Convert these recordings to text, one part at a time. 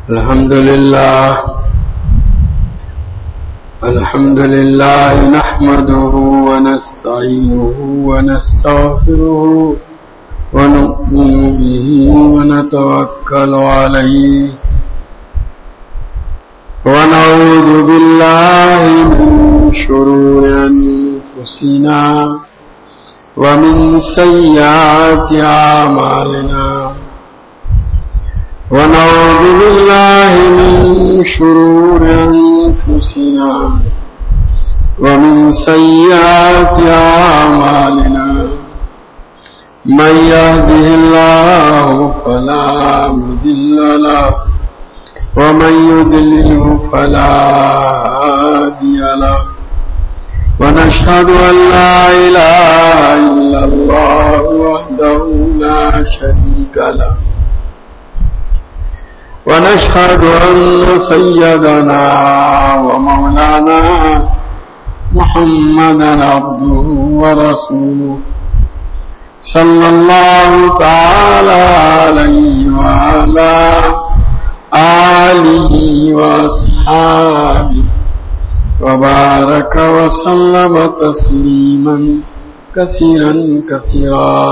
الحمد لله نحمده ونستعينه ونستغفره ونؤمن به ونتوكل عليه ونعوذ بالله من شرور أنفسنا ومن سيئات أعمالنا ونعوذ بالله من شرور أنفسنا ومن سيئات أعمالنا من يهده الله فلا مضل له ومن يضلله فلا هادي له ونشهد أن لا إله إلا الله وحده لا شريك له ونشهد أن سيدنا ومولانا محمدا عبده ورسوله صلى الله تعالى عليه وعلى آله وأصحابه وبارك وسلم تسليما كثيرا كثيرا.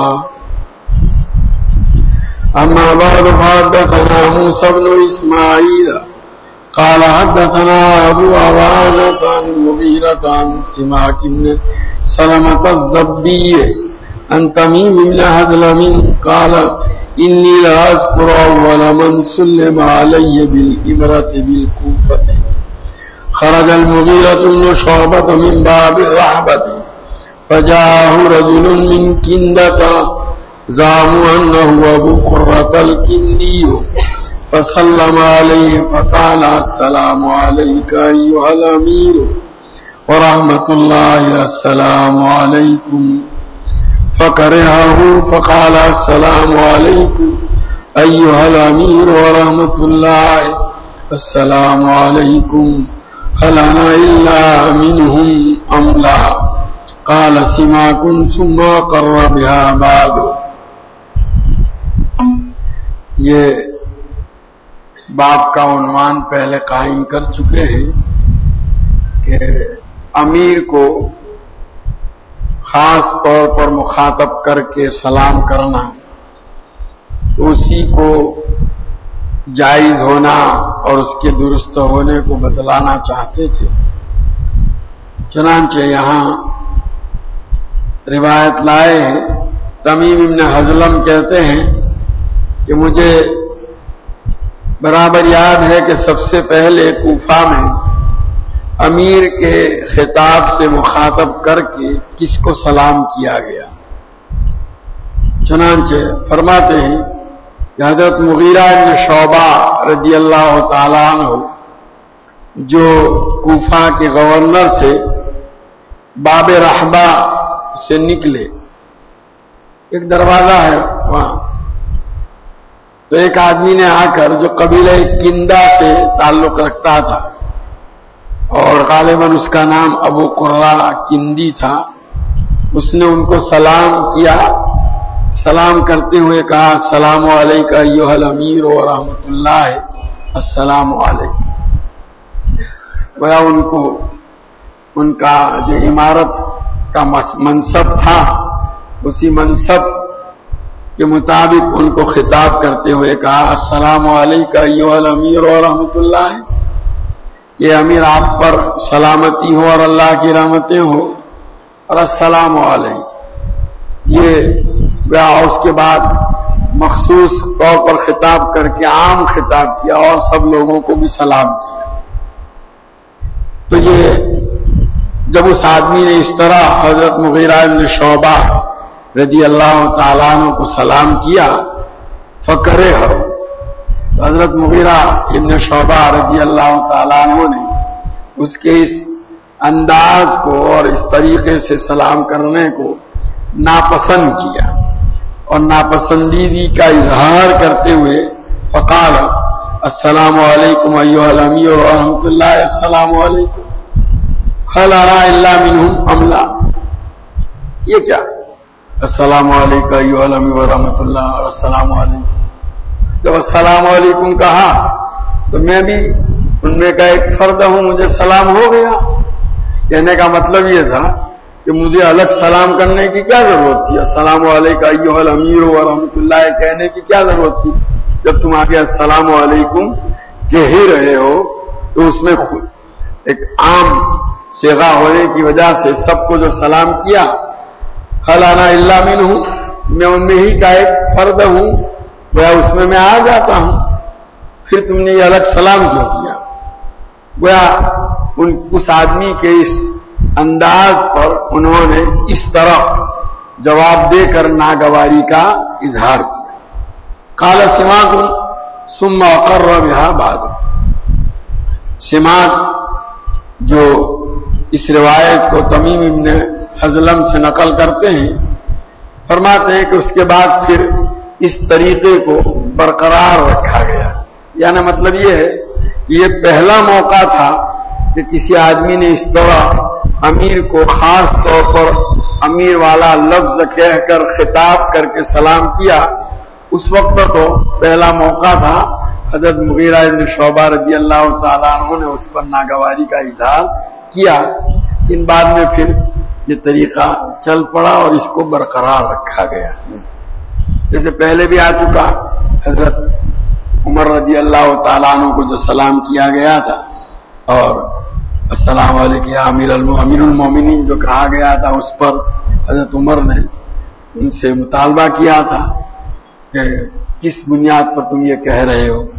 أما بعد فحدثنا موسى بن إسماعيل قال حدثنا أبو عوانة عن المغيرة عن سماك بن سلمة الزبي عن تميم بن هدلم قال إني لا أذكر أول من سلم علي بالإمرة بالكوفة خرج المغيرة بن شعبة من باب الرحبة فجاءه رجل من كندة زعموا أنه أبو قرة الكندي فسلم عليه فقال السلام عليك أيها الأمير ورحمة الله السلام عليكم فكرهه فقال السلام عليكم أيها الأمير ورحمة الله السلام عليكم هل أنا إلا منهم أم لا قال سماك ثم قر بها بعد. یہ باب کا عنوان پہلے قائم کر چکے ہیں کہ امیر کو خاص طور پر مخاطب کر کے سلام کرنا اسی کو جائز ہونا اور اس کے درست ہونے کو بتلانا چاہتے تھے. چنانچہ یہاں روایت لائے ہیں. تمیم بن ہزلم کہتے ہیں کہ مجھے برابر یاد ہے کہ سب سے پہلے کوفہ میں امیر کے خطاب سے مخاطب کر کے کس کو سلام کیا گیا. چنانچہ فرماتے ہیں کہ حضرت مغیرہ بن شعبہ رضی اللہ تعالیٰ عنہ جو کوفہ کے گورنر تھے باب رحبہ سے نکلے. ایک دروازہ ہے وہاں، تو ایک آدمی نے آ کر جو قبیلہ کندہ سے تعلق رکھتا تھا اور غالباً اس کا نام ابو قرہ کندی تھا، اس نے ان کو سلام کیا. سلام کرتے ہوئے کہا السلام علیکم ایھا الامیر ورحمۃ اللہ السلام علیکم. گویا ان کو ان کا جو امارت کا منصب تھا اسی منصب کے مطابق ان کو خطاب کرتے ہوئے کہا السلام علیکم ایھا الامیر ورحمۃ اللہ، یہ امیر آپ پر سلامتی ہو اور اللہ کی رحمتیں ہو، اور السلام علیکم. یہ اس کے بعد مخصوص طور پر خطاب کر کے عام خطاب کیا اور سب لوگوں کو بھی سلام کیا. تو یہ جب اس آدمی نے اس طرح حضرت مغیرہ بن شعبہ رضی اللہ تعالیٰ عنہ کو سلام کیا فکرے ہو، حضرت مغیرہ ابن شعبہ رضی اللہ تعالیٰ عنہ نے اس کے اس انداز کو اور اس طریقے سے سلام کرنے کو ناپسند کیا اور ناپسندیدگی کا اظہار کرتے ہوئے فقال السلام علیکم ایھا الامیر ورحمۃ اللہ السلام علیکم هل أرى إلا منهم أم لا. یہ کیا السلام علیکم ایھا الامیر ورحمۃ اللہ اور السلام علیکم. جب السلام علیکم کہا تو میں بھی ان میں کا ایک فرد ہوں، مجھے سلام ہو گیا۔ کہنے کا مطلب یہ تھا کہ مجھے الگ سلام کرنے کی کیا ضرورت تھی؟ السلام علیکم ایھا الامیر ورحمۃ اللہ کہنے کی کیا ضرورت تھی؟ جب تم آگے السلام علیکم کہہ ہی رہے ہو تو اس میں ایک عام صیغہ ہونے کی وجہ سے سب کو جو سلام کیا، هل انا الا منہ، میں ان میں ہی کا ایک فرد ہوں، گویا اس میں آ جاتا ہوں، پھر تم نے یہ الگ سلام کیوں کیا؟ گویا اس آدمی کے اس انداز پر انہوں نے اس طرح جواب دے کر ناگواری کا اظہار کیا۔ قال سماک ثم اقر بها بعد، سماک جو اس روایت کو تمیم ابن حزلم سے نقل کرتے ہیں، فرماتے ہیں کہ اس کے بعد پھر اس طریقے کو برقرار رکھا گیا، یعنی مطلب یہ ہے کہ یہ پہلا موقع تھا کہ کسی آدمی نے اس طرح امیر کو خاص طور پر امیر والا لفظ کہہ کر خطاب کر کے سلام کیا۔ اس وقت تو پہلا موقع تھا، حضرت مغیرہ بن شعبہ رضی اللہ تعالیٰ عنہ نے اس پر ناگواری کا اظہار کیا، ان بعد میں پھر یہ طریقہ چل پڑا اور اس کو برقرار رکھا گیا۔ جیسے پہلے بھی آ چکا، حضرت عمر رضی اللہ تعالیٰ عنہ کو جو سلام کیا گیا تھا اور السلام علیکم یا امیر المومنین جو کہا گیا تھا، اس پر حضرت عمر نے ان سے مطالبہ کیا تھا کہ کس بنیاد پر تم یہ کہہ رہے ہو۔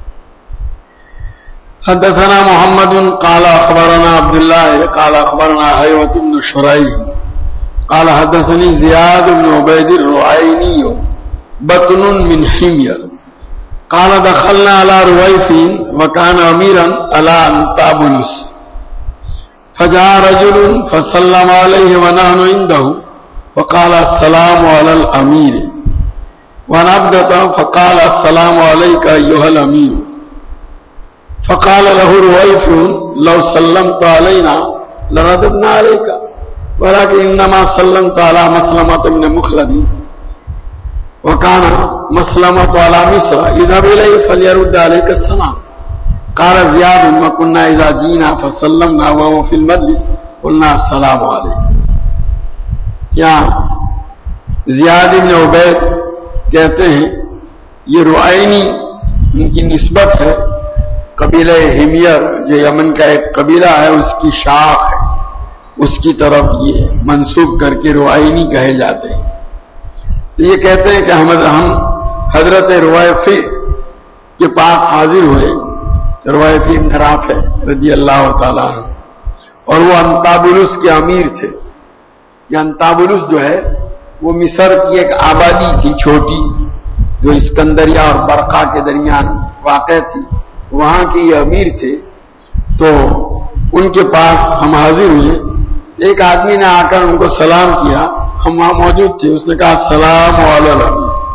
حدثنا محمد قال اخبرنا عبد الله قال اخبرنا حيوة بن شريح قال حدثني زياد بن عبيد الرعيني بطن من حمير قال دخلنا على رويف وكان اميرا على انطابلس فجاء رجل فسلم عليه ونحن عنده فقال السلام على الامير ونبدأ فقال السلام عليك ايها الامير فقال له رويف لو سلمت علينا لرددنا عليك ولكن انما سلمت على مسلمة بن مخلد وكان مسلمة على مصر اذهب اليه فليرد عليك السلام قال زياد وكنا اذا جئنا فسلمنا وهو في المجلس قلنا السلام عليكم۔ یہاں زیاد بن عبید کہتے ہیں یہ رعینی ان کی نسبت ہے، قبیلہ ہمیر جو یمن کا ایک قبیلہ ہے اس کی شاخ ہے، اس کی طرف یہ منسوب کر کے رعینی کہے جاتے ہیں۔ تو یہ کہتے ہیں کہ ہم حضرت رویفی کے پاس حاضر ہوئے، رویفی بن رافع رضی اللہ تعالیٰ عنہ، اور وہ انطابلس کے امیر تھے۔ یہ انطابلس جو ہے وہ مصر کی ایک آبادی تھی چھوٹی، جو اسکندریہ اور برقہ کے درمیان واقع تھی، وہاں کے یہ امیر تھے۔ تو ان کے پاس ہم حاضر ہوئے، ایک آدمی نے آ کر ان کو سلام کیا، ہم وہاں موجود تھے، اس نے کہا السلام علیکم،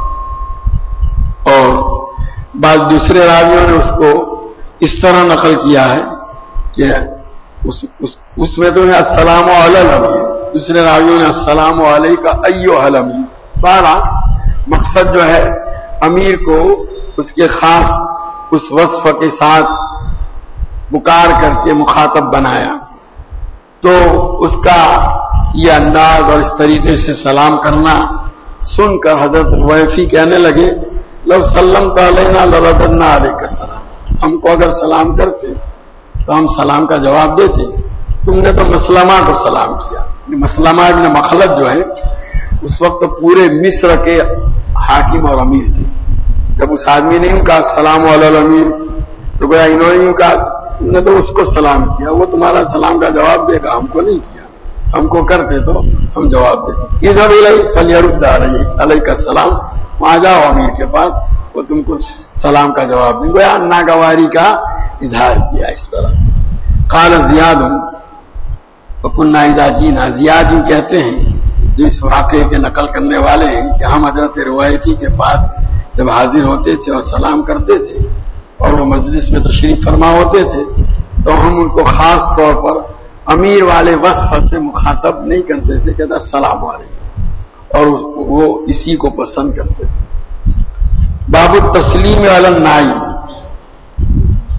اور بعض دوسرے راویوں نے اس کو اس طرح نقل کیا ہے کہ اس میں تو السلام علیکم، دوسرے راویوں نے السلام علیکم ایھا الامیر۔ بہرحال مقصد جو ہے امیر کو اس کے خاص اس وصف کے ساتھ پکار کر کے مخاطب بنایا، تو اس کا یہ انداز اور اس طریقے سے سلام کرنا سن کر حضرت رویفی کہنے لگے لو سلمت علینا لرددنا علیک السلام، ہم کو اگر سلام کرتے تو ہم سلام کا جواب دیتے، تم نے تو مسلمہ کو سلام کیا۔ مسلمہ ابن مخلد جو ہے اس وقت پورے مصر کے حاکم اور امیر تھے۔ جب اس آدمی نے کہا السلام علی الامیر تو گویا انہوں نے کہا تم نے تو اس کو سلام کیا، وہ تمہارا سلام کا جواب دے گا، ہم کو نہیں کیا، ہم کو کرتے تو ہم جواب دیں۔ اذهب الیہ فلیرد علیک السلام، وہاں جاؤ امیر کے پاس، وہ تم کو سلام کا جواب دیں۔ گویا ناگواری کا اظہار کیا اس طرح۔ قال زیاد وکنا اذا جئنا، زیاد یوں کہتے ہیں جو اس واقعے کے نقل کرنے والے ہیں کہ ہم حضرت رویفی کے پاس جب حاضر ہوتے تھے اور سلام کرتے تھے اور وہ مجلس میں تشریف فرما ہوتے تھے تو ہم ان کو خاص طور پر امیر والے وصف سے مخاطب نہیں کرتے تھے، کہتا السلام علیکم، اور وہ اسی کو پسند کرتے تھے۔ باب التسلیم علی النائم،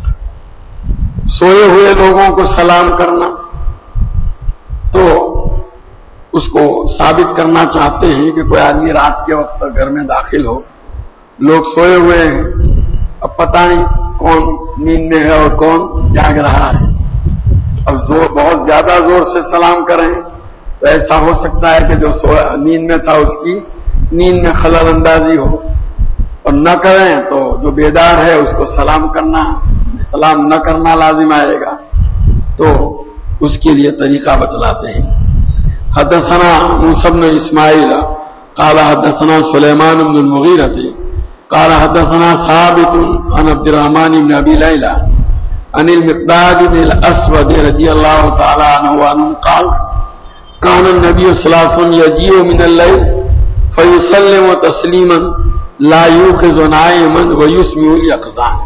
سوئے ہوئے لوگوں کو سلام کرنا، تو اس کو ثابت کرنا چاہتے ہیں کہ کوئی آدمی رات کے وقت گھر میں داخل ہو، لوگ سوئے ہوئے ہیں، اب پتہ نہیں کون نیند میں ہے اور کون جاگ رہا ہے، اب بہت زیادہ زور سے سلام کریں تو ایسا ہو سکتا ہے کہ جو نیند میں تھا اس کی نیند میں خلل اندازی ہو، اور نہ کریں تو جو بیدار ہے اس کو سلام نہ کرنا لازم آئے گا، تو اس کے لیے طریقہ بتلاتے ہیں۔ حدثنا موسى بن اسماعیل قال حدثنا سلیمان بن المغیرہ قال حدثنا ثابت عن عبد الرحمن بن ابی لیلى عن المقداد بن الاسود رضی اللہ تعالی عنہ قال كان النبي صلی اللہ علیہ وسلم يجيء من الليل فيسلم تسلیما لا يوقظ نائما ويسمع اليقظان۔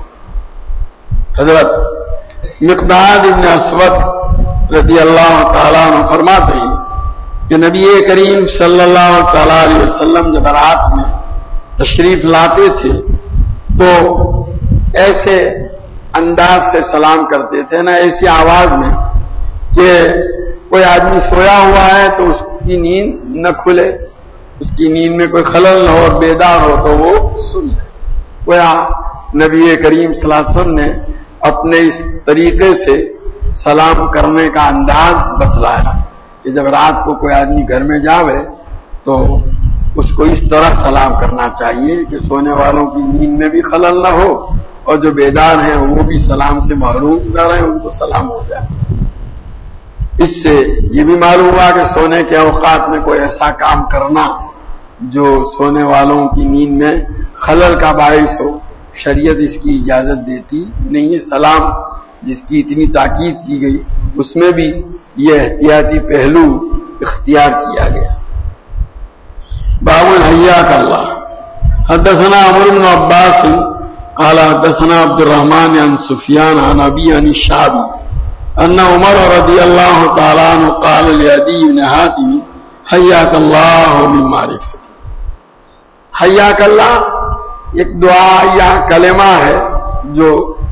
حضرت مقداد بن اسود رضی اللہ تعالی عنہ فرماتے ہیں کہ نبی کریم صلی اللہ تعالی علیہ وسلم جب رات میں تشریف لاتے تھے تو ایسے انداز سے سلام کرتے تھے، نہ ایسی آواز میں کہ کوئی آدمی سویا ہوا ہے تو اس کی نیند نہ کھلے، اس کی نیند میں کوئی خلل نہ ہو اور بیدار ہو تو وہ سن لے۔ گویا نبی کریم صلی اللہ علیہ وسلم نے اپنے اس طریقے سے سلام کرنے کا انداز بتلایا کہ جب رات کو کوئی آدمی گھر میں جاوے تو اس کو اس طرح سلام کرنا چاہیے کہ سونے والوں کی نیند میں بھی خلل نہ ہو اور جو بیدار ہیں وہ بھی سلام سے محروم نہ رہیں، ان کو سلام ہو جائے۔ اس سے یہ بھی معلوم ہوا کہ سونے کے اوقات میں کوئی ایسا کام کرنا جو سونے والوں کی نیند میں خلل کا باعث ہو، شریعت اس کی اجازت دیتی نہیں ہے۔ سلام جس کی اتنی تاکید کی گئی اس میں بھی یہ احتیاطی پہلو اختیار کیا گیا۔ باب الحیاک اللہ۔ حدثنا عمرو بن عباس قال حدثنا عبد الرحمن عن سفیان عن ابی عن الشعبی ان عمر رضی اللہ تعالی عنہ قال لعدی بن حاتم حیاک اللہ من معرفت۔ حیاک اللہ ایک دعا یا کلمہ ہے جو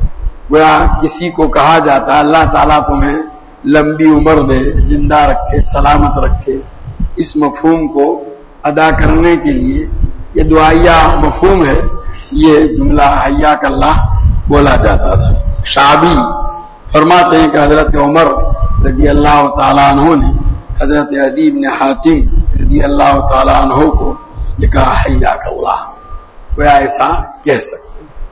کسی کو کہا جاتا ہے اللہ تعالیٰ تمہیں لمبی عمر دے، زندہ رکھے، سلامت رکھے، اس مفہوم کو ادا کرنے کے لیے یہ دعائیہ مفہوم ہے، یہ جملہ حیاک اللہ بولا جاتا تھا۔ شعبی فرماتے ہیں کہ حضرت عمر رضی اللہ تعالیٰ عنہ نے حضرت عدی بن حاتم رضی اللہ تعالیٰ عنہ کو یہ کہا حیاک اللہ، وہ ایسا کہہ سکتے۔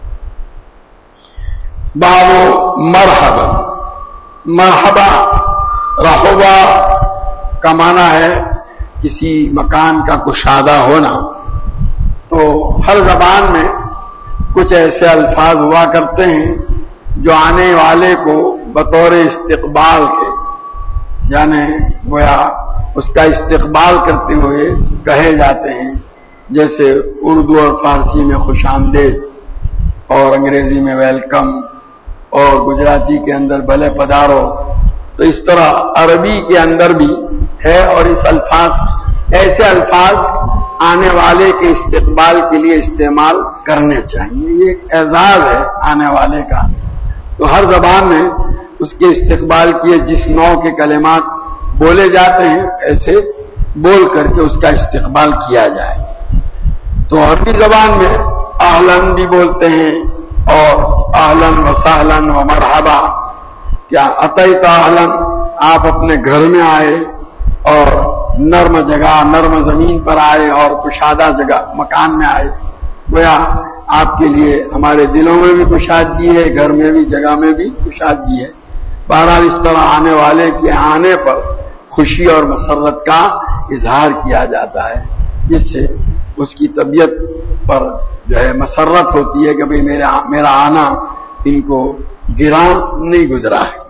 باب مرحبا۔ مرحبا رحبا کا معنی ہے کسی مکان کا کشادہ ہونا، تو ہر زبان میں کچھ ایسے الفاظ ہوا کرتے ہیں جو آنے والے کو بطور استقبال کے، یعنی گویا اس کا استقبال کرتے ہوئے کہے جاتے ہیں، جیسے اردو اور فارسی میں خوش آمدید اور انگریزی میں ویلکم اور گجراتی کے اندر بھلے پدارو، تو اس طرح عربی کے اندر بھی ہے، اور اس ایسے الفاظ آنے والے کے استقبال کے لیے استعمال کرنے چاہیے۔ یہ ایک اعزاز ہے آنے والے کا، تو ہر زبان میں اس کے استقبال کیے جس نوع کے کلمات بولے جاتے ہیں ایسے بول کر کے اس کا استقبال کیا جائے۔ تو عربی زبان میں اہلن بھی بولتے ہیں اور اہلن و سہلن و مرحبا، کیا اتیت اہلن، آپ اپنے گھر میں آئے اور نرم جگہ، نرم زمین پر آئے اور کشادہ جگہ مکان میں آئے، گویا آپ کے لیے ہمارے دلوں میں بھی کشادگی ہے، گھر میں بھی، جگہ میں بھی کشادگی ہے۔ بہرحال اس طرح آنے والے کے آنے پر خوشی اور مسرت کا اظہار کیا جاتا ہے، جس سے اس کی طبیعت پر جو ہے مسرت ہوتی ہے کہ بھئی میرا آنا ان کو گراں نہیں گزرا ہے۔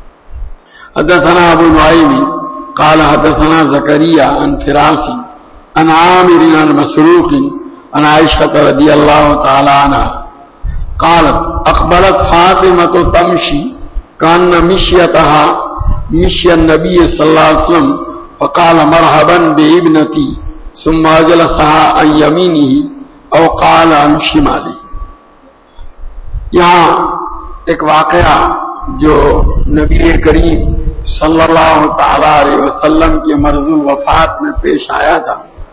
حدثنا ابو نعیم قال حدثنا زکریا عن فراس عن عامر عن مسروق عن عائشہ رضی اللہ تعالی عنہ قالت اقبلت فاطمة تمشي كان مشيتها مشي النبي صلی اللہ علیہ وسلم فقال مرحبا بابنتي ثم اجلسها عن يمينه او قال عن شماله۔ یہاں ایک واقعہ جو نبی کریم صلی اللہ تعالی علیہ وسلم کے مرض الوفات میں پیش آیا تھا،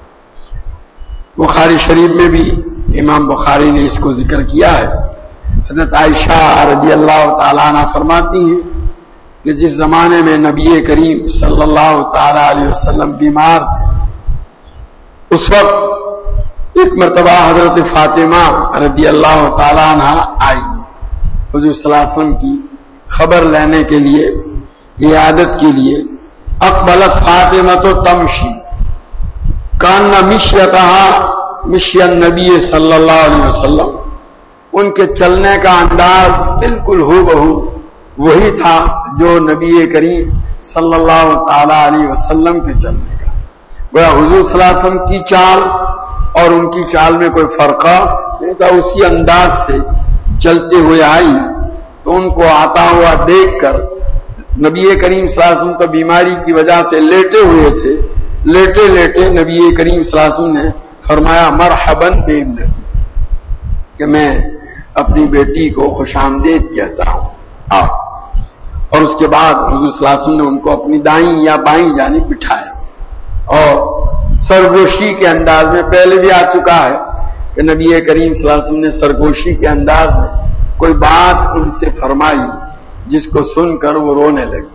بخاری شریف میں بھی امام بخاری نے اس کو ذکر کیا ہے۔ حضرت عائشہ رضی اللہ تعالیٰ عنہ فرماتی ہیں کہ جس زمانے میں نبی کریم صلی اللہ تعالی علیہ وسلم بیمار تھے، اس وقت ایک مرتبہ حضرت فاطمہ رضی اللہ تعالیٰ عنہ آئی حضور صلی اللہ علیہ وسلم کی خبر لینے کے لیے، عیادت کے لیے۔ اقبلت فاطمہ تو تمشی کان مشیتہا مشی النبی صلی اللہ علیہ وسلم، ان کے چلنے کا انداز بالکل ہو بہو وہی تھا جو نبی کریم صلی اللہ تعالی علیہ وسلم کے چلنے کا۔ وہ حضور صلی اللہ علیہ وسلم کی چال اور ان کی چال میں کوئی فرقہ نہیں تھا، اسی انداز سے چلتے ہوئے آئی۔ تو ان کو آتا ہوا دیکھ کر نبی کریم صلی اللہ علیہ وسلم تو بیماری کی وجہ سے لیٹے ہوئے تھے، لیٹے لیٹے نبی کریم صلی اللہ علیہ وسلم نے فرمایا مرحباً بابنتی، کہ میں اپنی بیٹی کو خوش آمدید کہتا ہوں۔ اور اس کے بعد حضور صلی اللہ علیہ وسلم نے ان کو اپنی دائیں یا بائیں جانب بٹھایا، اور سرگوشی کے انداز میں پہلے بھی آ چکا ہے کہ نبی کریم صلی اللہ علیہ وسلم نے سرگوشی کے انداز میں کوئی بات ان سے فرمائی جس کو سن کر وہ رونے لگے۔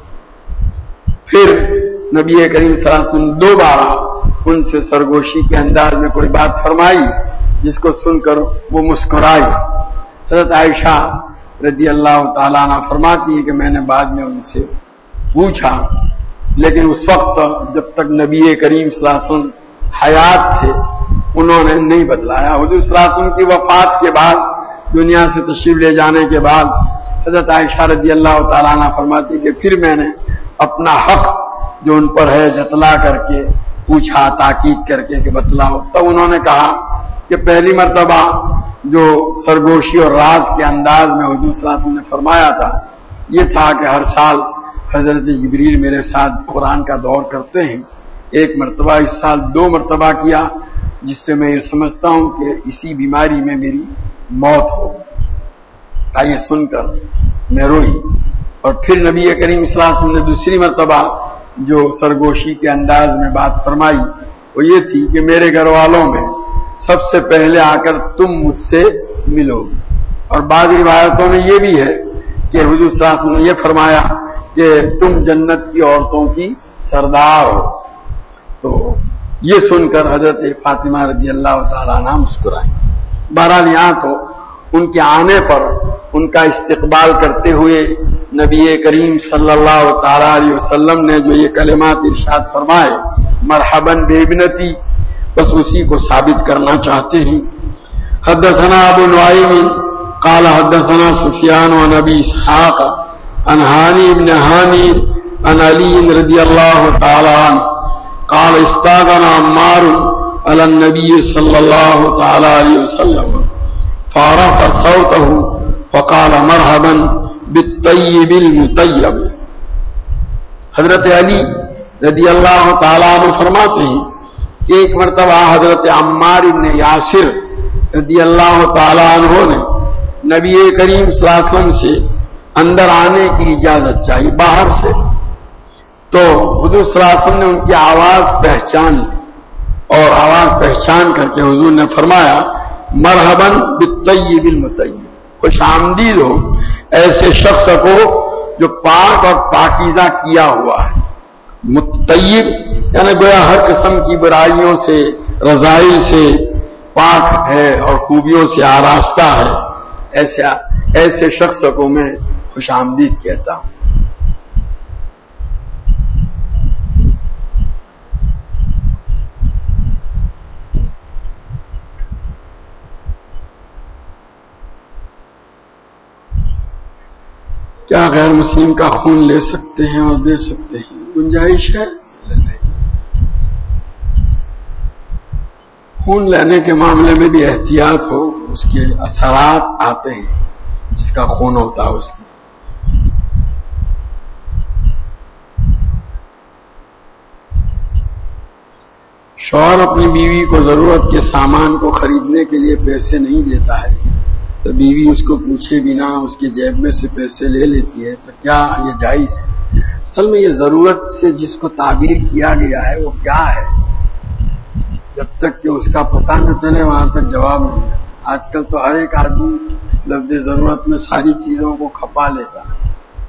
پھر نبی کریم صلی اللہ علیہ وسلم دوبارہ ان سے سرگوشی کے انداز میں کوئی بات فرمائی جس کو سن کر وہ مسکرائی۔ حضرت عائشہ رضی اللہ تعالیٰ عنہ فرماتی ہے کہ میں نے بعد میں ان سے پوچھا، لیکن اس وقت جب تک نبی کریم صلی اللہ علیہ وسلم حیات تھے انہوں نے نہیں بتلایا۔ حضور صلی اللہ علیہ وسلم کی وفات کے بعد، دنیا سے تشریف لے جانے کے بعد، حضرت عائشہ رضی اللہ تعالیٰ عنہ فرماتی کہ پھر میں نے اپنا حق جو ان پر ہے جتلا کر کے پوچھا، تاکید کر کے کہ بتلاؤ۔ تب انہوں نے کہا کہ پہلی مرتبہ جو سرگوشی اور راز کے انداز میں حضور صلی اللہ علیہ وسلم نے فرمایا تھا یہ تھا کہ ہر سال حضرت جبریل میرے ساتھ قرآن کا دور کرتے ہیں، ایک مرتبہ اس سال 2 مرتبہ کیا، جس سے میں یہ سمجھتا ہوں کہ اسی بیماری میں میری موت ہوگی۔ یہ سن کر میں روئی۔ اور پھر نبی کریم صلی اللہ علیہ وسلم نے دوسری مرتبہ جو سرگوشی کے انداز میں بات فرمائی وہ یہ تھی کہ میرے گھر والوں میں سب سے پہلے آ کر تم مجھ سے ملو گی۔ اور بعض روایتوں میں یہ بھی ہے کہ حضور صلی اللہ علیہ وسلم نے یہ فرمایا کہ تم جنت کی عورتوں کی سردار ہو۔ تو یہ سن کر حضرت فاطمہ رضی اللہ تعالیٰ عنہ مسکرائیں۔ بہرحال یہاں تو ان کے آنے پر ان کا استقبال کرتے ہوئے نبی کریم صلی اللہ تعالی علیہ وسلم نے جو یہ کلمات ارشاد فرمائے مرحباً بابنتی، بس اسی کو ثابت کرنا چاہتے ہیں۔ حدثنا ابو نعیم قال حدثنا سفیان عن ابی اسحاق عن ہانی بن ہانی عن علی رضی اللہ تعالی عنہ قال استاذن عمار علی النبی صلی اللہ تعالی علیہ وسلم فعرف صوته وقال مرحبا بالطیب المطیب۔ حضرت علی رضی اللہ تعالیٰ عنہ فرماتے ہیں کہ ایک مرتبہ حضرت عمار بن یاسر رضی اللہ تعالیٰ عنہ نے نبی کریم صلی اللہ علیہ وسلم سے اندر آنے کی اجازت چاہی باہر سے، تو حضور صلی اللہ علیہ وسلم نے ان کی آواز پہچان لی، اور آواز پہچان کر کے حضور نے فرمایا مرحباً بالطیب المطیب، خوش آمدید ہو ایسے شخص کو جو پاک اور پاکیزہ کیا ہوا ہے۔ مطیب یعنی گویا ہر قسم کی برائیوں سے، رذائل سے پاک ہے اور خوبیوں سے آراستہ ہے، ایسے شخص کو میں خوش آمدید کہتا ہوں۔ کیا غیر مسلم کا خون لے سکتے ہیں اور دے سکتے ہیں؟ گنجائش ہے، خون لینے کے معاملے میں بھی احتیاط ہو، اس کے اثرات آتے ہیں جس کا خون ہوتا ہے اس کی۔ شوہر اپنی بیوی کو ضرورت کے سامان کو خریدنے کے لیے پیسے نہیں دیتا ہے تو بیوی اس کو پوچھے بنا اس کے جیب میں سے پیسے لے لیتی ہے تو کیا یہ جائز ہے؟ اصل میں یہ ضرورت سے جس کو تعبیر کیا گیا ہے وہ کیا ہے، جب تک کہ اس کا پتہ نہ چلے وہاں تک جواب نہیں ہے۔ آج کل تو ہر ایک آدمی لفظ ضرورت میں ساری چیزوں کو کھپا لیتا ہے۔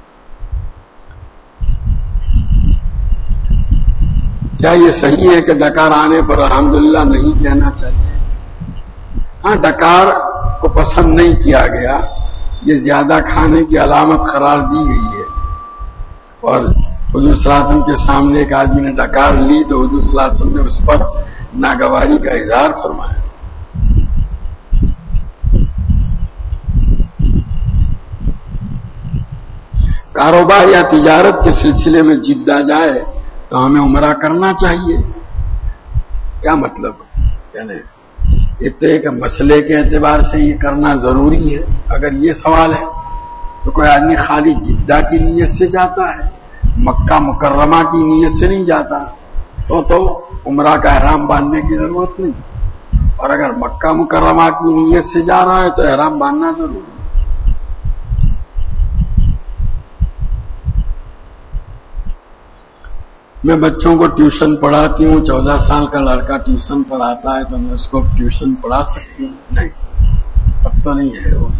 کیا یہ صحیح ہے کہ ڈکار آنے پر الحمدللہ نہیں کہنا چاہیے؟ ہاں، ڈکار کو پسند نہیں کیا گیا، یہ زیادہ کھانے کی علامت قرار دی گئی ہے، اور حضور صلی اللہ علیہ وسلم کے سامنے ایک آدمی نے ڈکار لی تو حضور صلی اللہ علیہ وسلم نے اس پر ناگواری کا اظہار فرمایا۔ کاروبار یا تجارت کے سلسلے میں جدہ جائے تو ہمیں عمرہ کرنا چاہیے، کیا مطلب؟ یعنی اتنے کہ مسئلے کے اعتبار سے یہ کرنا ضروری ہے؟ اگر یہ سوال ہے تو کوئی آدمی خالی جدہ کی نیت سے جاتا ہے، مکہ مکرمہ کی نیت سے نہیں جاتا، تو عمرہ کا احرام باندھنے کی ضرورت نہیں، اور اگر مکہ مکرمہ کی نیت سے جا رہا ہے تو احرام باندھنا ضروری ہے۔ میں بچوں کو ٹیوشن پڑھاتی ہوں، 14 سال کا لڑکا ٹیوشن پڑھاتا ہے تو میں اس کو ٹیوشن پڑھا سکتی ہوں؟ نہیں، اب تو نہیں ہے وہ۔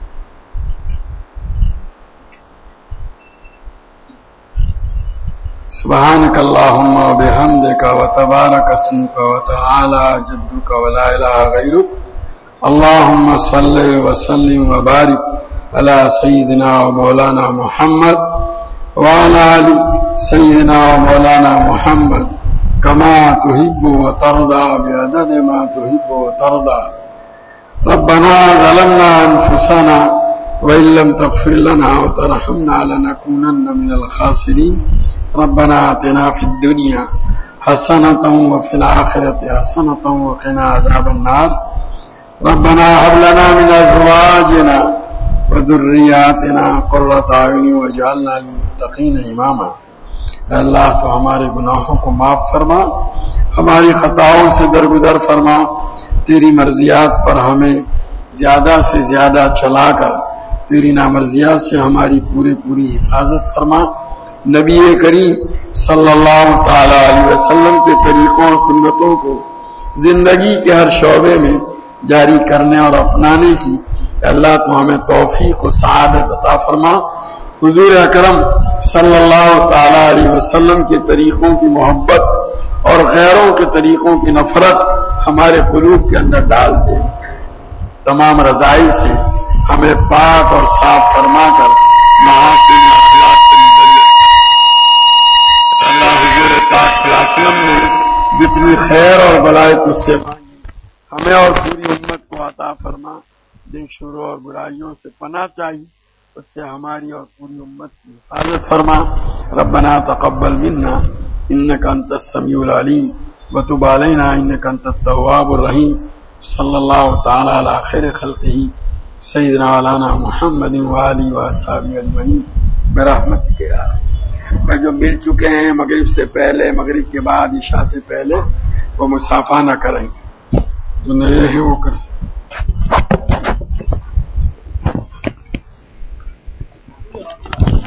سبحانك اللهم وبحمدك وتبارك اسمك وتعالى جدك ولا اله غيرك، اللهم صل وسلم وبارك على سيدنا ومولانا محمد وعلى آل سيدنا ومولانا محمد كما تحب وترضى بعدد ما تحب وترضى۔ ربنا ظلمنا أنفسنا وإن لم تغفر لنا وترحمنا لنكونن من الخاسرين، ربنا آتنا في الدنيا حسنة وفي الآخرة حسنة وقنا عذاب النار، ربنا هب لنا من أزواجنا وذرياتنا قرة أعين واجعلنا للمتقين إماما۔ اے اللہ تو ہمارے گناہوں کو معاف فرما، ہماری خطاؤں سے درگزر فرما، تیری مرضیات پر ہمیں زیادہ سے زیادہ چلا کر تیری نامرضیات سے ہماری پوری حفاظت فرما۔ نبی کریم صلی اللہ تعالی علیہ وسلم کے طریقوں اور سنتوں کو زندگی کے ہر شعبے میں جاری کرنے اور اپنانے کی اللہ تو ہمیں توفیق و سعادت عطا فرما۔ حضور اکرم صلی اللہ تعالی علیہ وسلم کے طریقوں کی محبت اور غیروں کے طریقوں کی نفرت ہمارے قلوب کے اندر ڈال دے، تمام رضائی سے ہمیں پاک اور صاف فرما کر محاسن اخلاق کے نظریے اللہ حضور پاک صلی اللہ علیہ وسلم نے جتنی خیر اور بلائی تجھ سے مانگی ہمیں اور پوری امت کو عطا فرما۔ جن شرور اور برائیوں سے پناہ چاہیے اس سے ہماری اور پوری امت کی حفاظت فرما۔ ربنا تقبل منا انك انت السميع العليم وتب علينا انك انت التواب الرحيم، صلی اللہ تعالی علی خیر خلقہ سیدنا مولانا محمد وآلہ وصحبہ اجمعین برحمتک یا رب۔ میں جو مل چکے ہیں مغرب سے پہلے، مغرب کے بعد، عشاء سے پہلے، وہ مصافحہ نہ کریں گے، جو نئے ہیں وہ کر سکیں۔